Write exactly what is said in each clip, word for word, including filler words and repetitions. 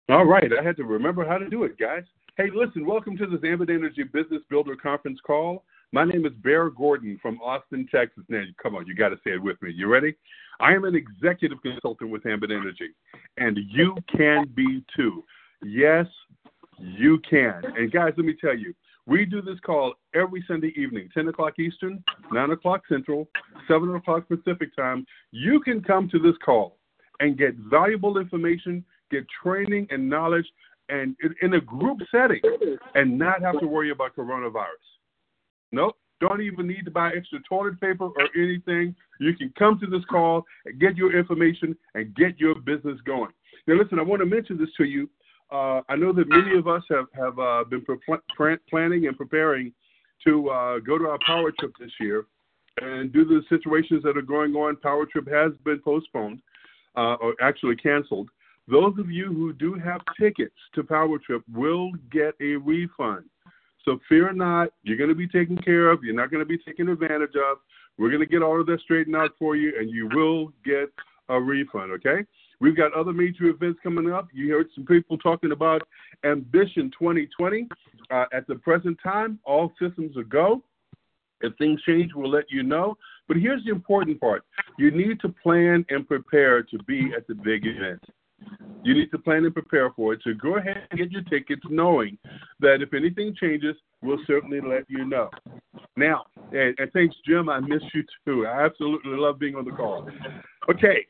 All right, I had to remember how to do it, guys. Hey, listen, welcome to this Ambit Energy Business Builder Conference call. My name is Bear Gordon from Austin, Texas. Now, come on, you got to say it with me. You ready? I am an executive consultant with Ambit Energy, and you can be too. Yes, you can. And guys, let me tell you, we do this call every Sunday evening, ten o'clock Eastern, nine o'clock Central, seven o'clock Pacific time. You can come to this call and get valuable information, get training and knowledge, and in a group setting, and not have to worry about coronavirus. Nope, don't even need to buy extra toilet paper or anything. You can come to this call and get your information and get your business going. Now, listen, I want to mention this to you. Uh, I know that many of us have, have uh, been pre- planning and preparing to uh, go to our power trip this year. And due to the situations that are going on, power trip has been postponed uh, or actually canceled. Those of you who do have tickets to power trip will get a refund. So fear not, you're going to be taken care of. You're not going to be taken advantage of. We're going to get all of that straightened out for you, and you will get a refund, okay? We've got other major events coming up. You heard some people talking about Ambition twenty twenty. Uh, at the present time, all systems are go. If things change, we'll let you know. But here's the important part. You need to plan and prepare to be at the big event. You need to plan and prepare for it. So go ahead and get your tickets knowing that if anything changes, we'll certainly let you know. Now, and, and thanks, Jim. I miss you too. I absolutely love being on the call. Okay.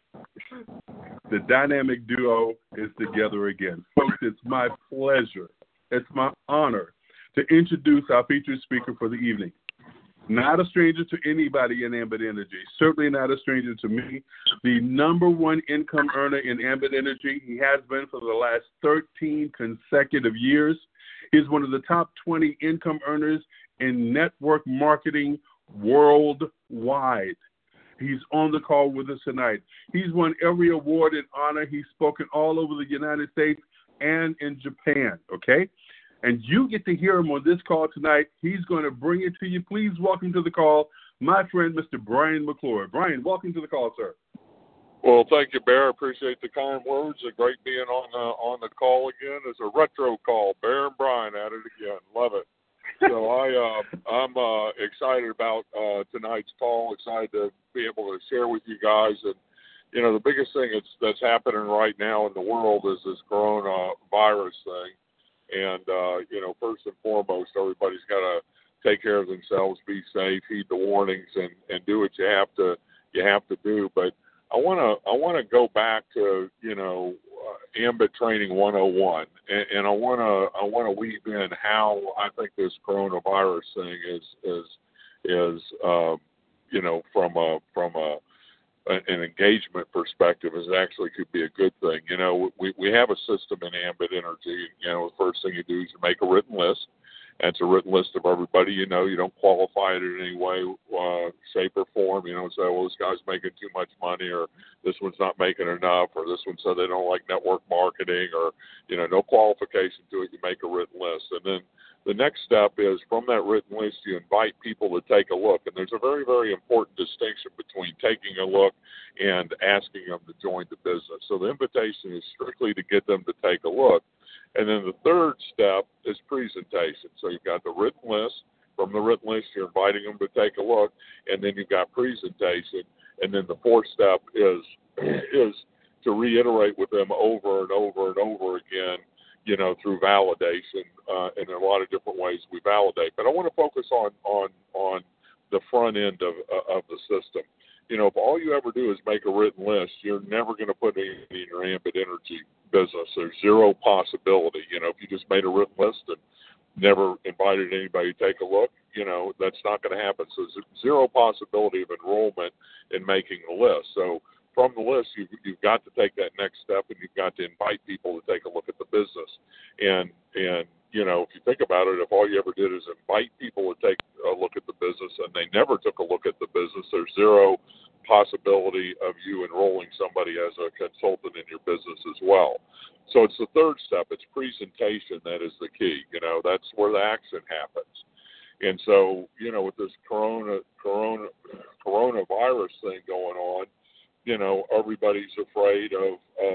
The dynamic duo is together again. Folks, it's my pleasure. It's my honor to introduce our featured speaker for the evening. Not a stranger to anybody in Ambit Energy. Certainly not a stranger to me. The number one income earner in Ambit Energy. He has been for the last thirteen consecutive years. He's one of the top twenty income earners in network marketing worldwide. He's on the call with us tonight. He's won every award and honor. He's spoken all over the United States and in Japan, okay? And you get to hear him on this call tonight. He's going to bring it to you. Please welcome to the call my friend, Mister Brian McClure. Brian, welcome to the call, sir. Well, thank you, Bear. I appreciate the kind words. It's great being on the, on the call again. It's a retro call. Bear and Brian at it again. Love it. So I, uh, I'm uh, excited about uh, tonight's call, excited to be able to share with you guys. And, you know, the biggest thing that's, that's happening right now in the world is this coronavirus thing. And, uh, you know, first and foremost, everybody's got to take care of themselves, be safe, heed the warnings, and, and do what you have to you have to do. But I want to I want to go back to, you know, uh, Ambit Training one oh one, and, and I want to I want to weave in how I think this coronavirus thing is is is um, you know, from a from a an engagement perspective is actually could be a good thing. You know, we, we have a system in Ambit Energy. You know, the first thing you do is you make a written list. And it's a written list of everybody you know. You don't qualify it in any way, uh, shape, or form. You don't say, well, this guy's making too much money, or this one's not making enough, or this one said they don't like network marketing, or, you know, no qualification to it. You make a written list. And then the next step is from that written list, you invite people to take a look. And there's a very, very important distinction between taking a look and asking them to join the business. So the invitation is strictly to get them to take a look. And then the third step is presentation. So you've got the written list. From the written list, you're inviting them to take a look. And then you've got presentation. And then the fourth step is is to reiterate with them over and over and over again, you know, through validation. Uh, and in a lot of different ways we validate. But I want to focus on on on the front end of of the system. You know, if all you ever do is make a written list, you're never going to put any in your Ambit Energy business. There's zero possibility. You know, if you just made a written list and never invited anybody to take a look, you know, that's not going to happen. So there's zero possibility of enrollment in making the list. So from the list, you've, you've got to take that next step, and you've got to invite people to take a look at the business. And, and you know, if you think about it, if all you ever did is invite people to take a look at the business and they never took a look at the business, there's zero possibility of you enrolling somebody as a consultant in your business as well. So it's the third step. It's presentation that is the key. You know, that's where the action happens. And so, you know, with this corona, corona, coronavirus thing going on, you know, everybody's afraid of, of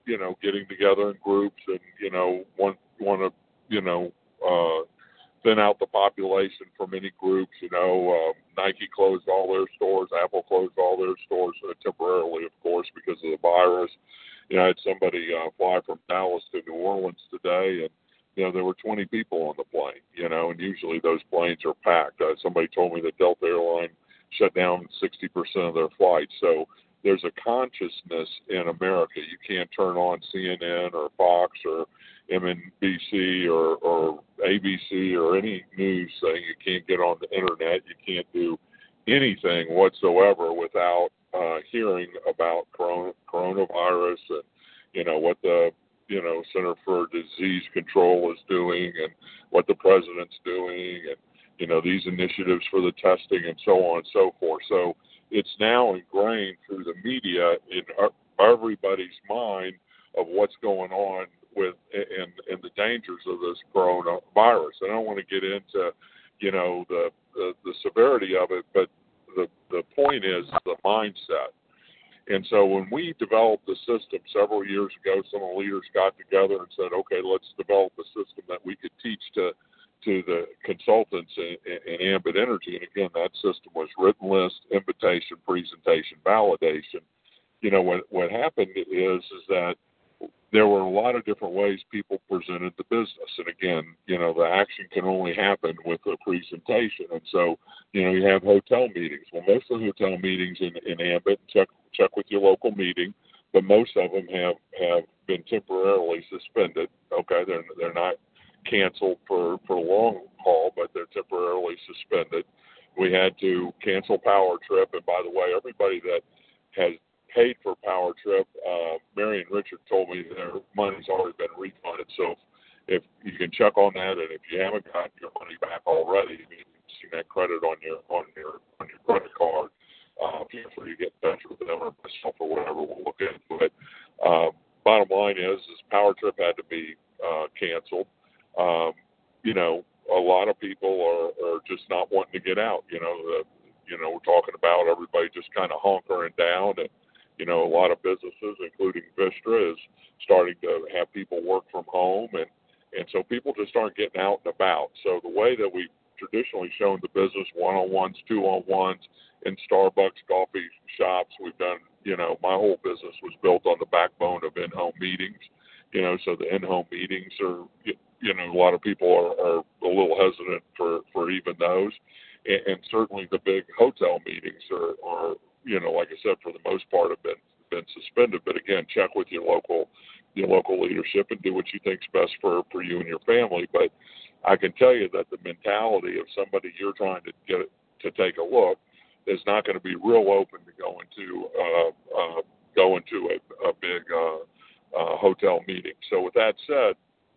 you know, getting together in groups and, you know, want, want to, you know, uh, thin out the population from any groups. You know, uh, Nike closed all their stores. Apple closed all their stores uh, temporarily, of course, because of the virus. You know, I had somebody uh, fly from Dallas to New Orleans today, and, you know, there were twenty people on the plane, you know, and usually those planes are packed. Uh, somebody told me that Delta Airline shut down sixty percent of their flights. So there's a consciousness in America. You can't turn on C N N or Fox or M S N B C or, or A B C or any news saying you can't get on the internet. You can't do anything whatsoever without uh, hearing about corona, coronavirus and, you know, what the, you know, Center for Disease Control is doing and what the president's doing and, you know, these initiatives for the testing and so on and so forth. So it's now ingrained through the media in everybody's mind of what's going on with and, and the dangers of this coronavirus. And I don't want to get into, you know, the, the, the severity of it, but the, the point is the mindset. And so when we developed the system several years ago, some of the leaders got together and said, okay, let's develop a system that we could teach to to the consultants in, in Ambit Energy. And again, that system was written list, invitation, presentation, validation. You know, what what happened is is that there were a lot of different ways people presented the business. And again, you know, the action can only happen with a presentation. And so, you know, you have hotel meetings. Well, most of the hotel meetings in, in Ambit, check check with your local meeting, but most of them have, have been temporarily suspended. Okay, they're they're not canceled for, for long haul, but they're temporarily suspended. We had to cancel Power Trip. And by the way, everybody that has paid for Power Trip, uh, Mary and Richard told me their money's already been refunded. So if you can check on that, and if you haven't gotten your money back already, you can see that credit on your on your on your credit card. Uh, feel free to get in touch with them or myself or whatever. We'll look into it. Uh, bottom line is, is Power Trip had to be uh, canceled. Um, you know, a lot of people are, are just not wanting to get out. You know, the, you know, we're talking about everybody just kind of hunkering down, and you know, a lot of businesses, including Vistra, is starting to have people work from home, and and so people just aren't getting out and about. So the way that we've traditionally shown the business, one-on-ones, two-on-ones, in Starbucks, coffee shops, we've done. You know, my whole business was built on the backbone of in-home meetings. You know, so the in-home meetings are. You know, a lot of people are, are a little hesitant for, for even those. And, and certainly the big hotel meetings are, are, you know, like I said, for the most part have been, been suspended. But again, check with your local your local leadership and do what you think's best for, for you and your family. But I can tell you that the mentality of somebody you're trying to get to take a look is not going to be real open to go into, uh, uh, go into a, a big uh, uh, hotel meeting. So with that said,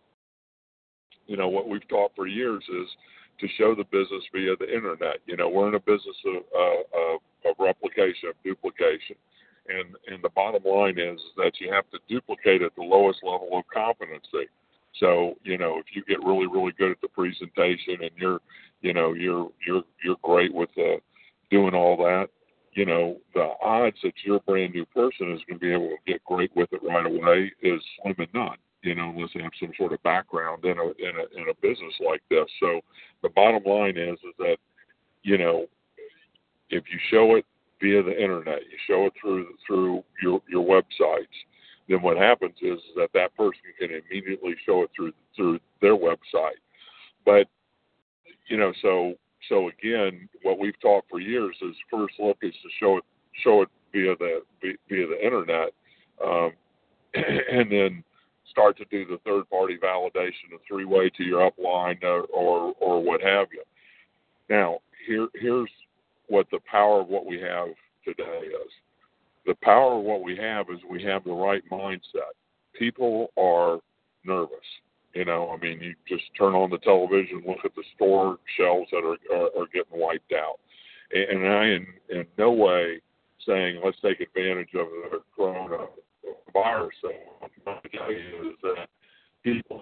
you know, what we've taught for years is to show the business via the internet. You know, we're in a business of, uh, of, of replication, of duplication. And, and the bottom line is that you have to duplicate at the lowest level of competency. So, you know, if you get really, really good at the presentation and you're, you know, you're, you're, you're great with uh, doing all that, you know, the odds that your brand new person is going to be able to get great with it right away is slim and none. You know, unless they have some sort of background in a, in a in a business like this. So the bottom line is is that, you know, if you show it via the internet, you show it through through your your websites, then what happens is that that person can immediately show it through through their website. But you know, so so again, what we've taught for years is first look is to show it show it via the via the internet, um, and then start to do the third-party validation, the three-way to your upline, or, or or what have you. Now, here here's what the power of what we have today is. The power of what we have is we have the right mindset. People are nervous. You know, I mean, you just turn on the television, look at the store shelves that are are, are getting wiped out. And, and I, in, in no way, saying let's take advantage of the corona virus. So what I'm trying to tell you is that people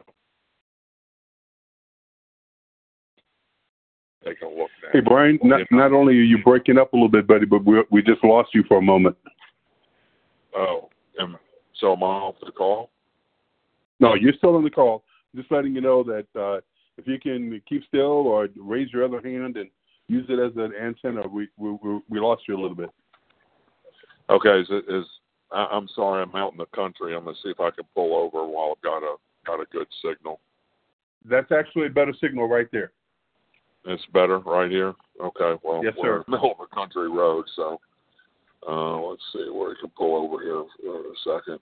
take a look now. Hey, Brian, not, not only are you breaking up a little bit, buddy, but we we just lost you for a moment. Oh, am, So am I off the call? No, you're still on the call. Just letting you know that uh, if you can keep still or raise your other hand and use it as an antenna, we we, we lost you a little bit. Okay, is, is I, I'm sorry, I'm out in the country. I'm gonna see if I can pull over while I've got a got a good signal. That's actually a better signal right there. It's better right here. Okay, well, yes, we're sir. in the middle of a country road, so uh, let's see where we can pull over here for a second.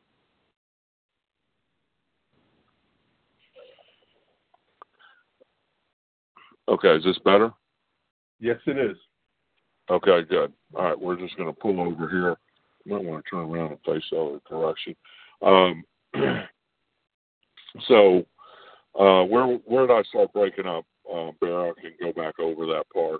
Okay, is this better? Yes, it is. Okay, good. All right, we're just going to pull over here. You might want to turn around and face the other direction. Um, so, uh, where where did I start breaking up, uh, Bear? I can go back over that part.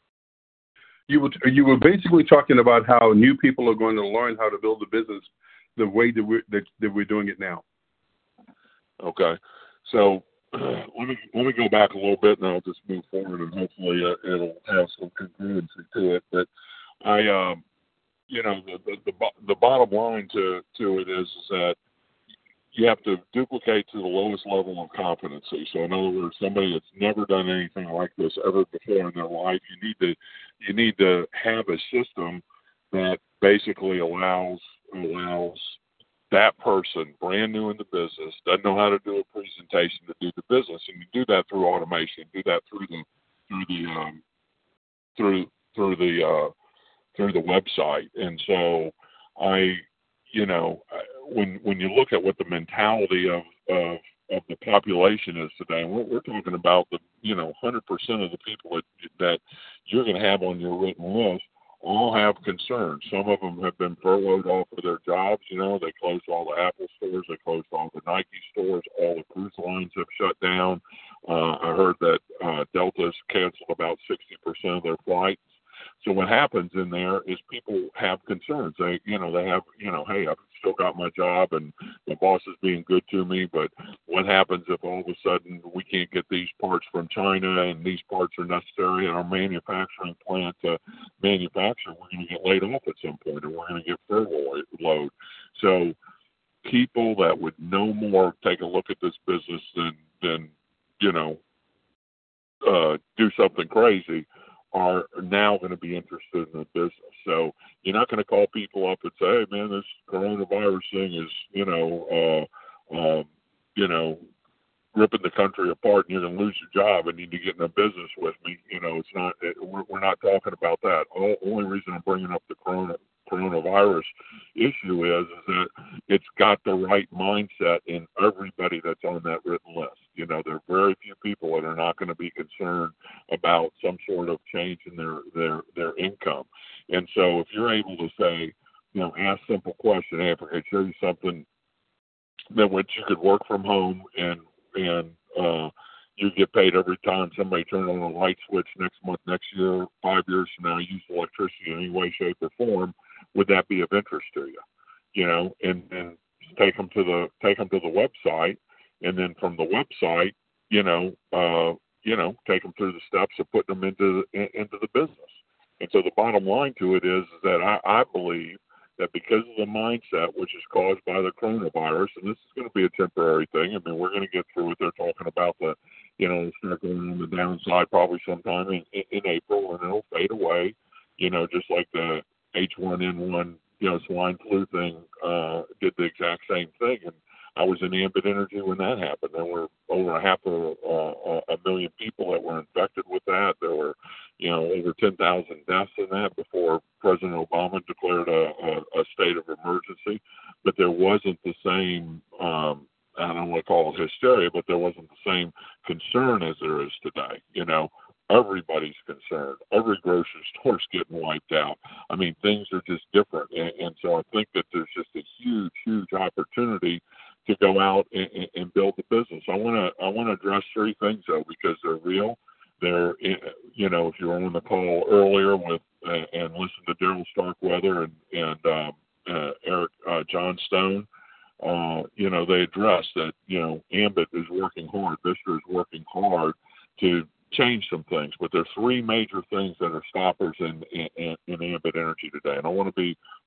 You were you were basically talking about how new people are going to learn how to build a business the way that we're that, that we're doing it now. Okay, so let me let me go back a little bit, and I'll just move forward, and hopefully uh, it'll have some congruency to it. But I, um, you know, the, the the the bottom line to to it is, is that you have to duplicate to the lowest level of competency. So in other words, somebody that's never done anything like this ever before in their life, you need to you need to have a system that basically allows allows that person brand new in the business, doesn't know how to do a presentation to do the business, and you do that through automation, do that through the through the um, through through the uh, through the website. And so I, you know, when when you look at what the mentality of of, of the population is today, and we're, we're talking about the you know one hundred percent of the people that that you're going to have on your written list all have concerns. Some of them have been furloughed off of their jobs. You know, they closed all the Apple stores, they closed all the Nike stores, all the cruise lines have shut down. Uh, I heard that uh, Delta's canceled about sixty percent of their flights. So what happens in there is people have concerns. They, you know, they have, you know, hey, I've still got my job and my boss is being good to me, but what happens if all of a sudden we can't get these parts from China and these parts are necessary in our manufacturing plant to manufacture? We're going to get laid off at some point, or we're going to get furloughed. So people that would no more take a look at this business than, than you know, uh, do something crazy are now going to be interested in the business. So you're not going to call people up and say, hey, man, this coronavirus thing is, you know, uh, uh, you know, ripping the country apart and you're going to lose your job and need to get in a business with me. You know, it's not, it, we're, we're not talking about that. The only reason I'm bringing up the corona, coronavirus issue is, is that it's got the right mindset in everybody that's on that written list. You know, there are very few people that are not going to be concerned about some sort of change in their, their, their income. And so if you're able to say, you know, ask simple question, hey, if I could show you something that which you could work from home and, and, uh, you get paid every time somebody turns on a light switch next month, next year, five years from now, use electricity in any way, shape, or form, would that be of interest to you? You know, and, and take them to the, take them to the website. And then from the website, you know, uh, you know, take them through the steps of putting them into the, into the business. And so the bottom line to it is, is that I, I believe that because of the mindset, which is caused by the coronavirus, and this is going to be a temporary thing. I mean, we're going to get through it. They're talking about the, you know, start going on the downside probably sometime in, in, in April, and it'll fade away, you know, just like the H one N one, you know, swine flu thing uh, did the exact same thing. And I was in Ambit Energy when that happened. There were over a half a, uh, a million people that were infected with that. There were, you know, over ten thousand deaths in that before President Obama declared a, a, a state of emergency. But there wasn't the same, um, I don't want to call it hysteria, but there wasn't the same concern as there is today. You know, everybody's concerned. Every grocery store's getting wiped out. I mean, things are just different. And, and so I think that there's just a huge, huge opportunity to go out and, and build the business. I want to I want to address three things, though, because they're real. They're, you know, if you were on the call earlier with uh, and listen to Daryl Starkweather and, and um, uh, Eric uh, John Stone, uh, you know, they address that, you know, Ambit is working hard, Vistra is working hard to change some things. But there are three major things that are stoppers in, in, in Ambit Energy today. And I want to be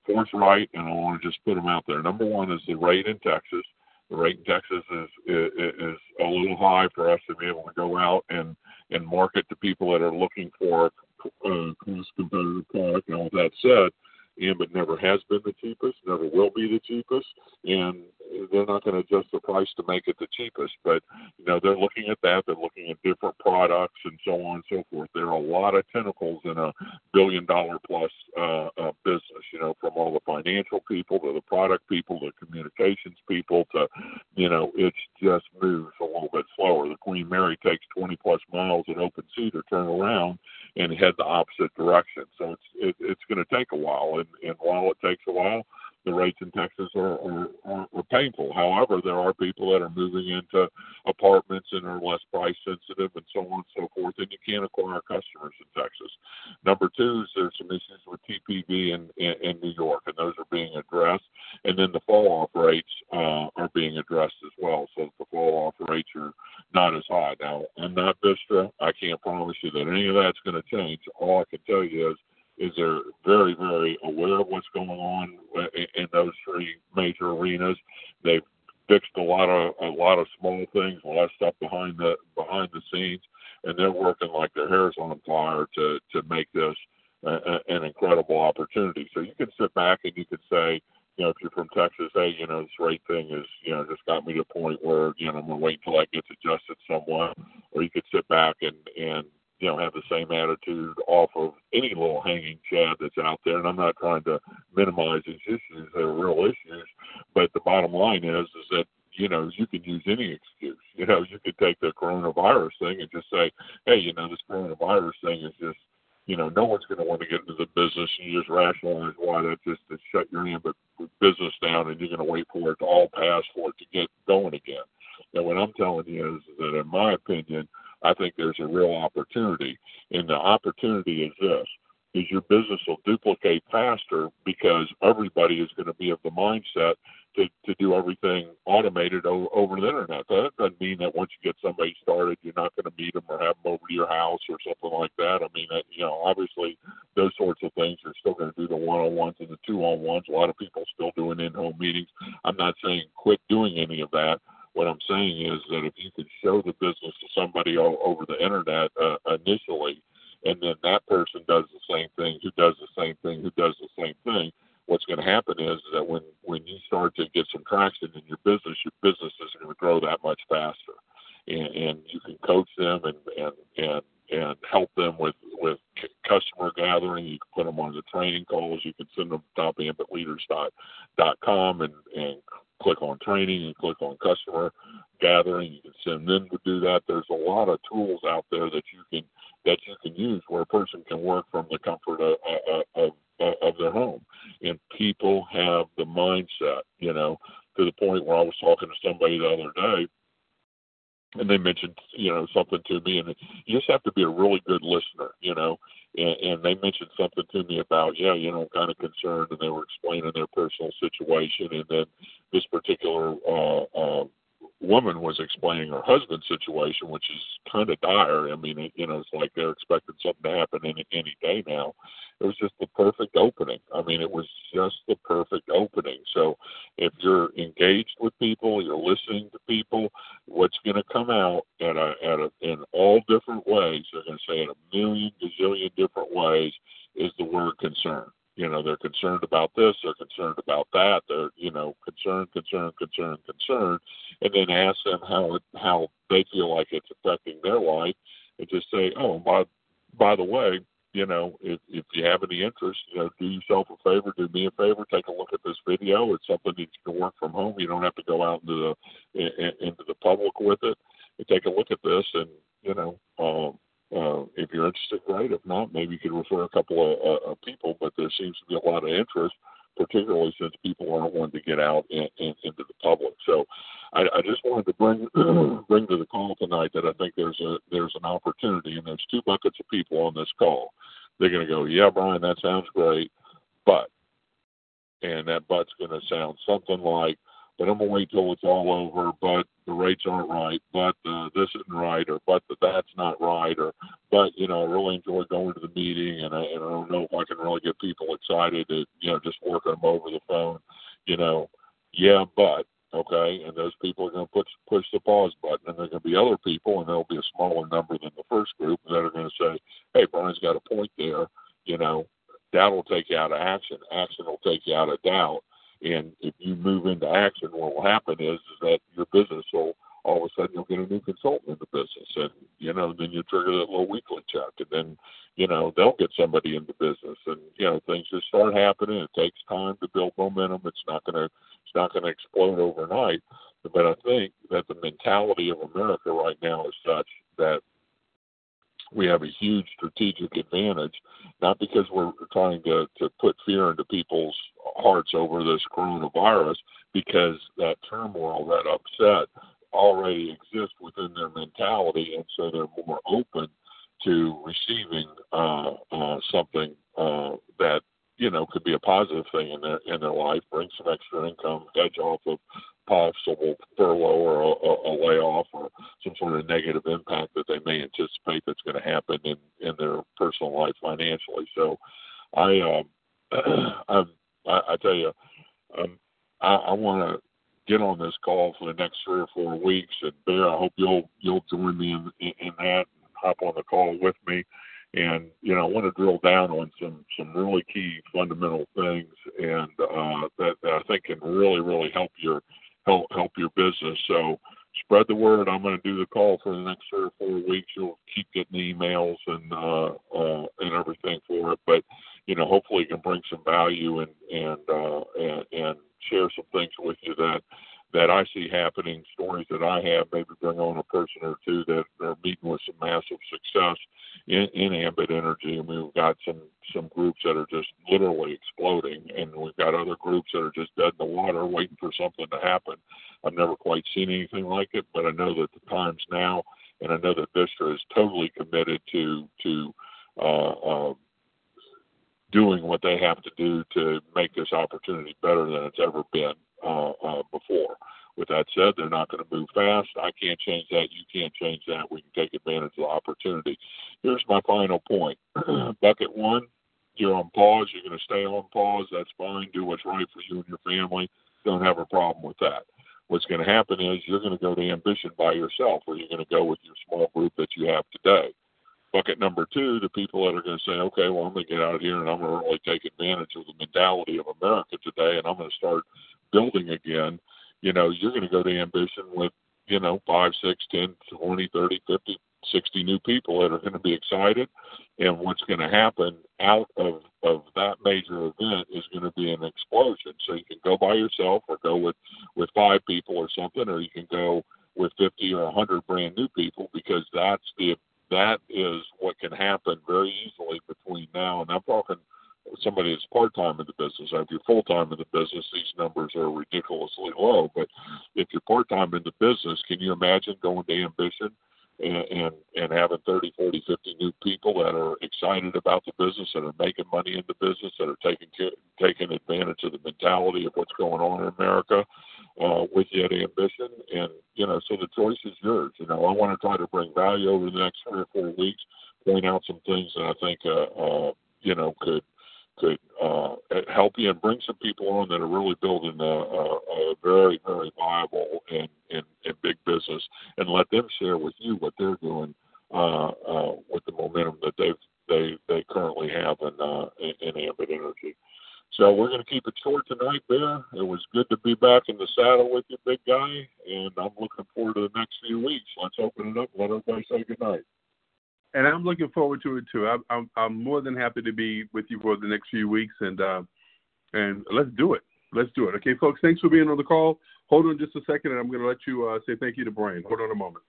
four's right, and I want to just put them out there. Number one is the rate in Texas. The rate in Texas is, is is a little high for us to be able to go out and, and market to people that are looking for a uh, cost-competitive product. Now, with that said, Ambit never has been the cheapest, never will be the cheapest, and they're not going to adjust the price to make it the cheapest. But, you know, they're looking at that. They're looking at different products and so on and so forth. There are a lot of tentacles in a billion-dollar-plus uh, uh, business, you know, from all the financial people to the product people to communications people to, you know, it just moves a little bit slower. The Queen Mary takes twenty-plus miles at open sea to turn around and head the opposite direction. So it's it, it's going to take a while, and, and while it takes a while, the rates in Texas are, are, are, are painful. However, there are people that are moving into apartments and are less price sensitive and so on and so forth, and you can't acquire customers in Texas. Number two is there's some issues with T P V in, in, in New York, and those are being addressed. And then the fall-off rates uh, are being addressed as well, so the fall-off rates are not as high. Now, I'm not Vistra. I can't promise you that any of that's going to change. All I can tell you is is they're very, very aware of what's going on in, in those three major arenas. They've fixed a lot of a lot of small things, a lot of stuff behind the behind the scenes, and they're working like their hair's on fire to to make this a, an incredible opportunity. So you can sit back and you can say, you know, if you're from Texas, hey, you know, this rate thing is, you know, just got me to a point where, you know, I'm going to wait until that gets adjusted somewhat. Or you could sit back and, and, you know, have the same attitude off of any little hanging chad that's out there. And I'm not trying to minimize these issues. They're real issues. But the bottom line is, is that, you know, you could use any excuse. You know, you could take the coronavirus thing and just say, hey, you know, this coronavirus thing is just, you know, no one's going to want to get into the business. You just rationalize why that's just to shut your Ambit business down, and you're going to wait for it to all pass for it to get going again. And what I'm telling you is that, in my opinion, I think there's a real opportunity. And the opportunity is this, is your business will duplicate faster because everybody is going to be of the mindset to, to do everything automated o- over the internet. That doesn't mean that once you get somebody started, you're not going to meet them or have them over to your house or something like that. I mean, that, you know, obviously those sorts of things, you're still going to do the one-on-ones and the two-on-ones. A lot of people still doing in-home meetings. I'm not saying quit doing any of that. What I'm saying is that if you could show the business to somebody all over the internet uh, initially, and then that person does the same thing, who does the same thing, who does the same thing, what's going to happen is that when, when you start to get some traction in your business, your business is going to grow that much faster. And, and you can coach them and, and, and, and help them with, with customer gathering. You can put them on the training calls. You can send them to top ambit leaders dot com and, and click on training and click on customer gathering. You can send them to do that. There's a lot of tools out there that you can that you can use where a person can work from the comfort of, of, of, of their home. And people have the mindset, you know, to the point where I was talking to somebody the other day, and they mentioned, you know, something to me, and you just have to be a really good listener, you know, and, and they mentioned something to me about, yeah, you know, I'm kind of concerned, and they were explaining their personal situation, and then this particular uh, uh, woman was explaining her husband's situation, which is kind of dire. I mean, it, you know, it's like they're expecting something to happen any, any day now. It was just the perfect opening. I mean, it was just the perfect opening. So if you're engaged with people, you're listening to people, what's going to come out at a, at a, in all different ways, they're going to say in a million, gazillion different ways, is the word concern. You know, they're concerned about this, they're concerned about that, they're, you know, concerned, concerned, concerned, concerned, and then ask them how it, how they feel like it's affecting their life, and just say, oh, by, by the way, you know, if, if you have any interest, you know, do yourself a favor, do me a favor, take a look at this video. It's something that you can work from home. You don't have to go out into the in, into the public with it. You take a look at this, and you know, um, uh, if you're interested, great. If not, maybe you could refer a couple of uh, people. But there seems to be a lot of interest, particularly since people aren't wanting to get out in, in, into the public. So, I, I just wanted to bring bring to the call tonight that I think there's a there's an opportunity, and there's two buckets of people on this call. They're going to go, yeah, Brian, that sounds great, but, and that but's going to sound something like, but I'm going to wait till it's all over, but the rates aren't right, but uh, this isn't right, or but the, that's not right, or but, you know, I really enjoy going to the meeting, and I, and I don't know if I can really get people excited to, you know, just work them over the phone, you know, yeah, but, okay, and those people are going to push, push the pause button, and there are going to be other people, and there'll be a smaller number than the first group that are going to say, hey, Brian's got a point there, you know, doubt will take you out of action. Action will take you out of doubt. And if you move into action, what will happen is, is that your business will, all of a sudden, you'll get a new consultant in the business. And, you know, then you trigger that little weekly check. And then, you know, they'll get somebody in the business. And, you know, things just start happening. It takes time to build momentum. It's not going to, it's not going to explode overnight. But I think that the mentality of America right now is such that we have a huge strategic advantage, not because we're trying to, to put fear into people's hearts over this coronavirus, because that turmoil, that upset already exists within their mentality, and so they're more open to receiving uh, uh, something uh, that, you know, could be a positive thing in their in their life, bring some extra income, hedge off of possible furlough or a, a, a layoff or some sort of negative impact that they may anticipate that's going to happen in, in their personal life financially. So I, um, I, I tell you, um, I, I want to get on this call for the next three or four weeks. And Bear, I hope you'll you'll join me in, in, in that and hop on the call with me. And, you know, I want to drill down on some, some really key fundamental things and uh, that, that I think can really, really help your help help your business. So spread the word. I'm going to do the call for the next three or four weeks. You'll keep getting emails and uh, uh, and everything for it. But, you know, hopefully it can bring some value and and, uh, and and share some things with you that that I see happening, stories that I have, maybe bring on a person or two that are meeting with some massive success in, in Ambit Energy. And we've got some, some groups that are just literally exploding, and we've got other groups that are just dead in the water waiting for something to happen. I've never quite seen anything like it, but I know that the time's now, and I know that Vistra is totally committed to, to uh, uh, doing what they have to do to make this opportunity better than it's ever been uh, uh, before. With that said, they're not going to move fast. I can't change that. You can't change that. We can take advantage of the opportunity. Here's my final point. Bucket one, you're on pause. You're going to stay on pause. That's fine. Do what's right for you and your family. Don't have a problem with that. What's going to happen is you're going to go to Ambition by yourself, or you're going to go with your small group that you have today. Bucket number two, the people that are going to say, okay, well, I'm going to get out of here and I'm going to really take advantage of the mentality of America today, and I'm going to start building again. You know, you're going to go to Ambition with, you know, five, six, ten, twenty, thirty, fifty, sixty new people that are going to be excited. And what's going to happen out of, of that major event is going to be an explosion. So you can go by yourself or go with, with five people or something, or you can go with fifty or one hundred brand new people, because that's the that is what can happen very easily between now. And I'm talking somebody that's part-time in the business. If you're full-time in the business, these numbers are ridiculously low. But if you're part-time in the business, can you imagine going to Ambition and, and, and having thirty, forty, fifty new people that are excited about the business, that are making money in the business, that are taking taking advantage of the mentality of what's going on in America uh, with you at Ambition? And, you know, so the choice is yours. You know, I want to try to bring value over the next three or four weeks, point out some things that I think, uh, uh, you know, could could uh, help you and bring some people on that are really building a, a, a very, very viable and, and, and big business, and let them share with you what they're doing uh, uh, with the momentum that they've, they they currently have in, uh, in, in Ambit Energy. So we're going to keep it short tonight, Bear. It was good to be back in the saddle with you, big guy, and I'm looking forward to the next few weeks. Let's open it up and let everybody say goodnight. And I'm looking forward to it too. I'm, I'm I'm more than happy to be with you for the next few weeks, and uh, and let's do it. Let's do it. Okay, folks. Thanks for being on the call. Hold on just a second, and I'm going to let you uh, say thank you to Brian. Hold on a moment.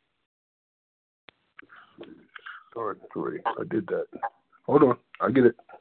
All right, three. I did that. Hold on. I get it.